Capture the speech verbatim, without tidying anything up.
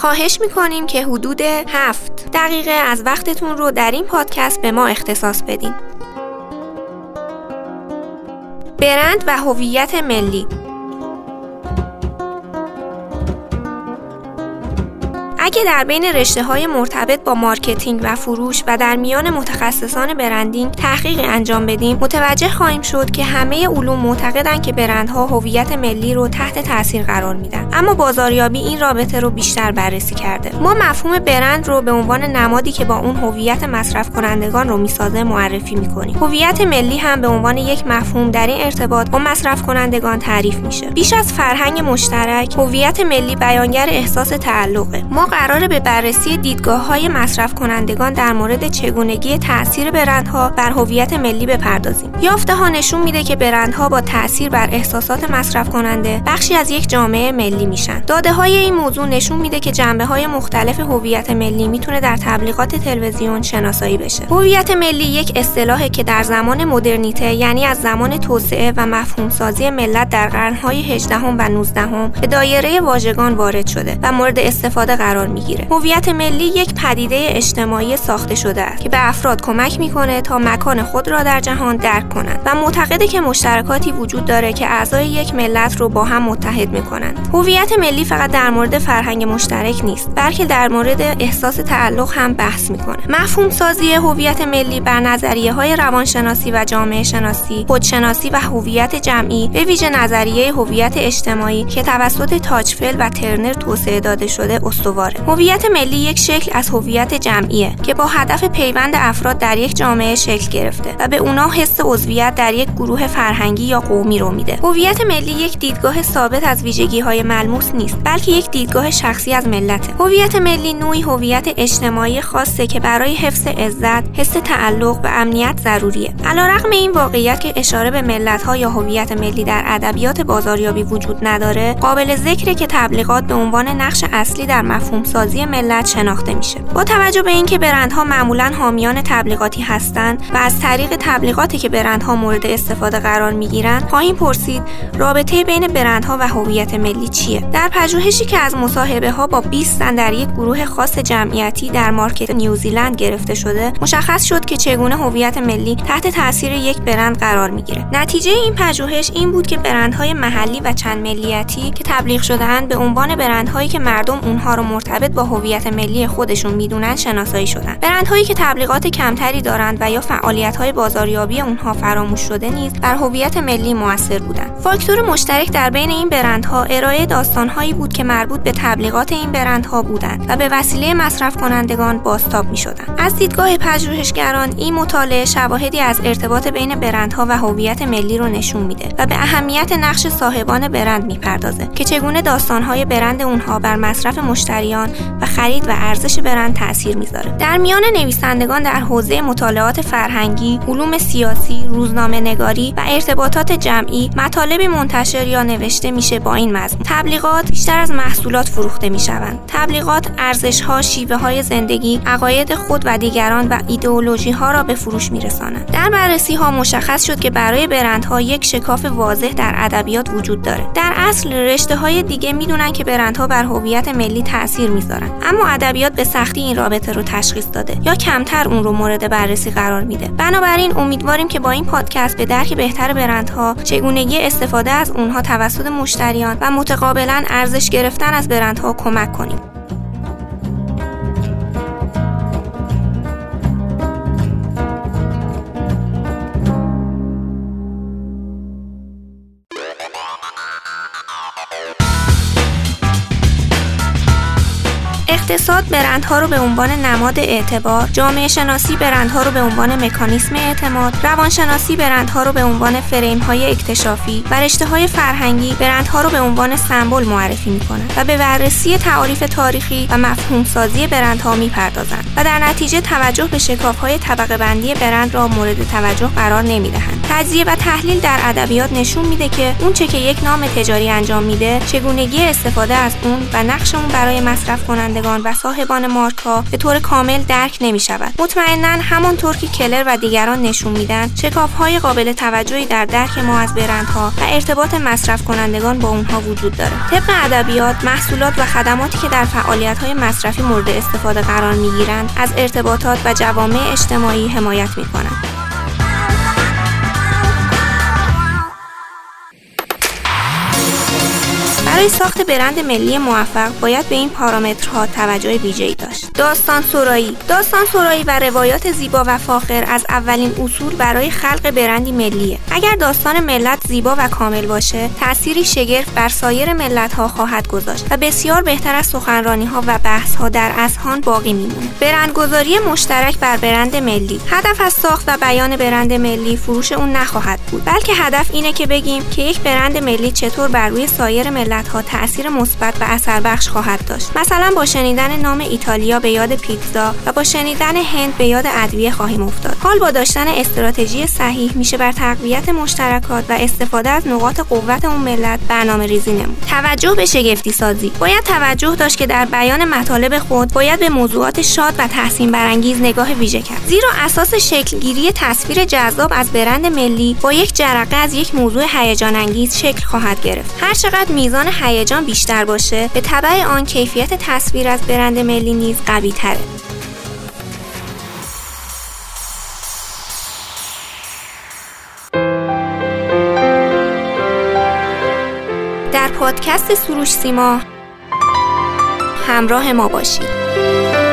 خواهش میکنیم که حدود هفت دقیقه از وقتتون رو در این پادکست به ما اختصاص بدین. برند و هویت ملی. اگه در بین رشته‌های مرتبط با مارکتینگ و فروش و در میان متخصصان برندینگ تحقیقی انجام بدیم، متوجه خواهیم شد که همه علوم معتقدن که برندها هویت ملی رو تحت تاثیر قرار میدن. اما بازاریابی این رابطه رو بیشتر بررسی کرده. ما مفهوم برند رو به عنوان نمادی که با اون هویت مصرف کنندگان رو میسازه معرفی میکنیم. هویت ملی هم به عنوان یک مفهوم در این ارتباط با مصرف کنندگان تعریف میشه. بیش از فرهنگ مشترک، هویت ملی بیانگر احساس تعلقه. ما قراره به بررسی دیدگاه‌های مصرف کنندگان در مورد چگونگی تأثیر برندها بر هویت ملی بپردازیم. یافته‌ها نشون میده که برندها با تأثیر بر احساسات مصرف کننده بخشی از یک جامعه ملی میشن. داده‌های این موضوع نشون میده که جنبه‌های مختلف هویت ملی میتونه در تبلیغات تلویزیون شناسایی بشه. هویت ملی یک اصطلاحه که در زمان مدرنیته، یعنی از زمان توسعه و مفهوم سازی ملت در قرن‌های هجدهم و نوزدهم به دایره واژگان وارد شده و مورد استفاده قرار میگیره. هویت ملی یک پدیده اجتماعی ساخته شده است که به افراد کمک میکنه تا مکان خود را در جهان درک کنند و معتقده که مشترکاتی وجود داره که اعضای یک ملت رو با هم متحد میکنند. هویت ملی فقط در مورد فرهنگ مشترک نیست، بلکه در مورد احساس تعلق هم بحث میکنه. مفهوم سازی هویت ملی بر نظریه‌های روانشناسی و جامعه شناسی، خودشناسی و هویت جمعی، به ویژه نظریه هویت اجتماعی که توسط تاچفل و ترنر توسعه داده شده استواره. هویت ملی یک شکل از هویت جمعیه که با هدف پیوند افراد در یک جامعه شکل گرفته و به اونا حس عضویت در یک گروه فرهنگی یا قومی رو میده. هویت ملی یک دیدگاه ثابت از ویژگی‌های ملموس نیست، بلکه یک دیدگاه شخصی از ملته. هویت ملی نوعی هویت اجتماعی خاصه که برای حفظ عزت، حس تعلق و امنیت ضروریه. علیرغم این واقعیت که اشاره به ملت‌ها یا هویت ملی در ادبیات بازاریابی وجود نداره، قابل ذکره که تبلیغات به عنوان نقش اصلی در مفهوم سازی ملت شناخته میشه. با توجه به اینکه برندها معمولاً حامیان تبلیغاتی هستند و از طریق تبلیغاتی که برندها مورد استفاده قرار میگیرن، خواهیم پرسید رابطه بین برندها و هویت ملی چیه؟ در پژوهشی که از مصاحبه‌ها با بیست زن در یک گروه خاص جمعیتی در مارکت نیوزیلند گرفته شده، مشخص شد که چگونه هویت ملی تحت تاثیر یک برند قرار میگیره. نتیجه این پژوهش این بود که برندهای محلی و چند ملیتی که تبلیغ شده‌اند به عنوان برندهایی که مردم اونها رو مرتبط با هویت ملی خودشون میدونن شناسایی شدن. برندهایی که تبلیغات کمتری دارند و یا فعالیت‌های بازاریابی اونها فراموش شده نیز بر هویت ملی مؤثر بودند. فاکتور مشترک در بین این برندها ارائه داستان‌هایی بود که مربوط به تبلیغات این برندها بودند و به وسیله مصرف کنندگان بازتاب می‌شدند. از دیدگاه پژوهشگران این مطالعه شواهدی از ارتباط بین برندها و هویت ملی رو نشون میده و به اهمیت نقش صاحبان برند میپردازه که چگونه داستان‌های برند اونها بر مصرف مشتریان و خرید و ارزش برند تأثیر میذاره. در میان نویسندگان در حوزه مطالعات فرهنگی، علوم سیاسی، روزنامه‌نگاری و ارتباطات جمعی مطالبی منتشر یا نوشته میشه با این مضمون: تبلیغات بیشتر از محصولات فروخته میشوند. تبلیغات ارزش‌ها، شیوه‌های زندگی، عقاید خود و دیگران و ایدئولوژی‌ها را به فروش میرسانند. در بررسی‌ها مشخص شد که برای برندها یک شکاف واضح در ادبیات وجود داره. در اصل رشته‌های دیگه میدونن که برندها بر هویت ملی تأثیر میذارن، اما ادبیات به سختی این رابطه رو تشخیص داده یا کمتر اون رو مورد بررسی قرار میده. بنابراین امیدواریم که با این پادکست به درک بهتر برندها، چگونگی استفاده از اونها توسط مشتریان و متقابلاً ارزش گرفتن از برندها کمک کنیم. اقتصاد برندها رو به عنوان نماد اعتبار، جامعه شناسی برندها رو به عنوان مکانیسم اعتماد، روانشناسی برندها رو به عنوان فریم‌های اکتشافی و رشته‌های فرهنگی برندها رو به عنوان سمبل معرفی می‌کنند و به بررسی تعاریف تاریخی و مفهوم سازی برندها می‌پردازند و در نتیجه توجه به شکاف‌های طبقه بندی برند را مورد توجه قرار نمی‌دهند. تجزیه و تحلیل در ادبیات نشون میده که اون چه که یک نام تجاری انجام میده، چگونگی استفاده از اون و نقش اون برای مصرف کنندگان کنندگان و صاحبان مارک‌ها به طور کامل درک نمی‌شود. مطمئناً همانطور که کلر و دیگران نشون میدن، شکاف‌های قابل توجهی در درک ما از برندها و ارتباط مصرف کنندگان با اونها وجود داره. طبق ادبیات، محصولات و خدماتی که در فعالیت‌های مصرفی مورد استفاده قرار می‌گیرند، از ارتباطات و جوامع اجتماعی حمایت می‌کنند. برای ساخت برند ملی موفق باید به این پارامترها توجه ویژه‌ای داشت. داستان سرایی، داستان سرایی و روایات زیبا و فاخر از اولین اصول برای خلق برندی ملیه. اگر داستان ملت زیبا و کامل باشه، تأثیری شگرف بر سایر ملت‌ها خواهد گذاشت و بسیار بهتر از سخنرانی‌ها و بحث‌ها در اذهان باقی میمونه. برندگذاری مشترک بر برند ملی. هدف از ساخت و بیان برند ملی فروش اون نخواهد بود، بلکه هدف اینه که بگیم که یک برند ملی چطور بر روی سایر ملت ها تأثیر مثبت و اثربخش خواهد داشت. مثلا با شنیدن نام ایتالیا به یاد پیتزا و با شنیدن هند به یاد ادویه خواهیم افتاد. حال با داشتن استراتژی صحیح میشه بر تقویت مشترکات و استفاده از نقاط قوت اون ملت برنامه‌ریزی نمود. توجه به شگفتی سازی. باید توجه داشت که در بیان مطالب خود باید به موضوعات شاد و تحسین برانگیز نگاه ویژه کرد. زیرا اساس شکلگیری تصویر جذاب از برند ملی با یک جرقه از یک موضوع هیجان انگیز شکل خواهد گرفت. هر چقدر میزان هیجان بیشتر باشه، به تبع آن کیفیت تصویر از برند ملی نیز قوی تره. در پادکست سروش سیما همراه ما باشید.